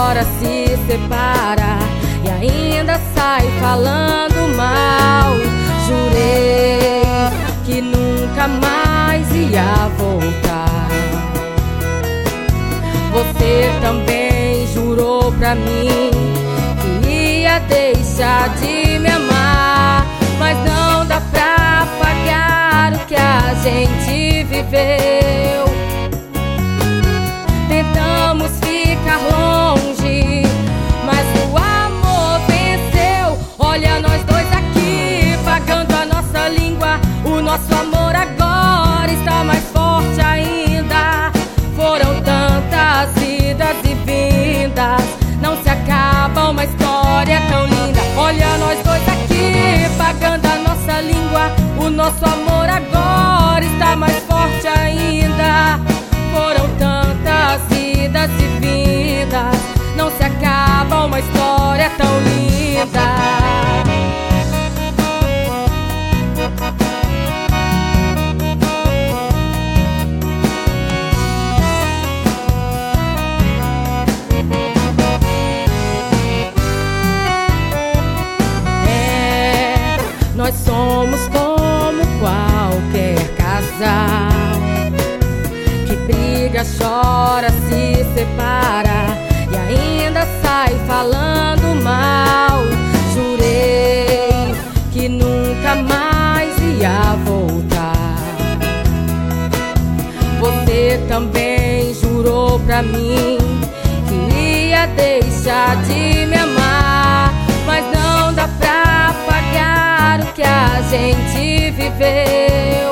chora, se separa e ainda sai falando mal. Jurei que nunca mais ia voltar. Você também jurou pra mim que ia deixar de me amar, mas não dá pra pagar o que a gente viveu. Tentamos ficar longe, mas o amor venceu. Olha nós dois aqui, pagando a nossa língua. O nosso amor agora está mais forte ainda. Foram tantas idas e vindas, não se acaba uma história tão linda. Olha nós dois aqui, pagando a nossa língua. O nosso amor agora está mais forte ainda. Foram tantas idas e vindas, não se acaba uma história tão linda. Nós somos como qualquer casal que briga, chora, se separa e ainda sai falando mal. Jurei que nunca mais ia voltar. Você também jurou pra mim que ia deixar de me amar, mas não dá pra pagar o que a gente viveu.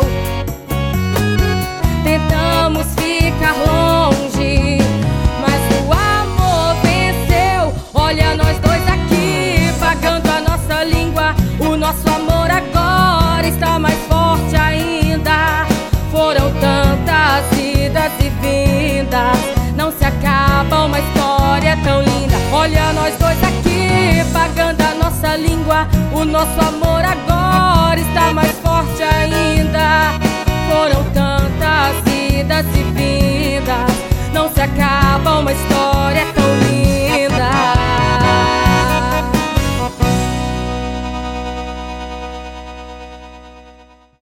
Tentamos ficar longe, mas o amor venceu. Olha nós dois aqui, pagando a nossa língua. O nosso amor agora está mais forte ainda. Foram tantas idas e vindas, não se acaba uma história tão linda. Olha nós dois aqui, pagando a nossa língua. O nosso amor agora está mais forte ainda. Foram tantas idas e vindas, não se acaba uma história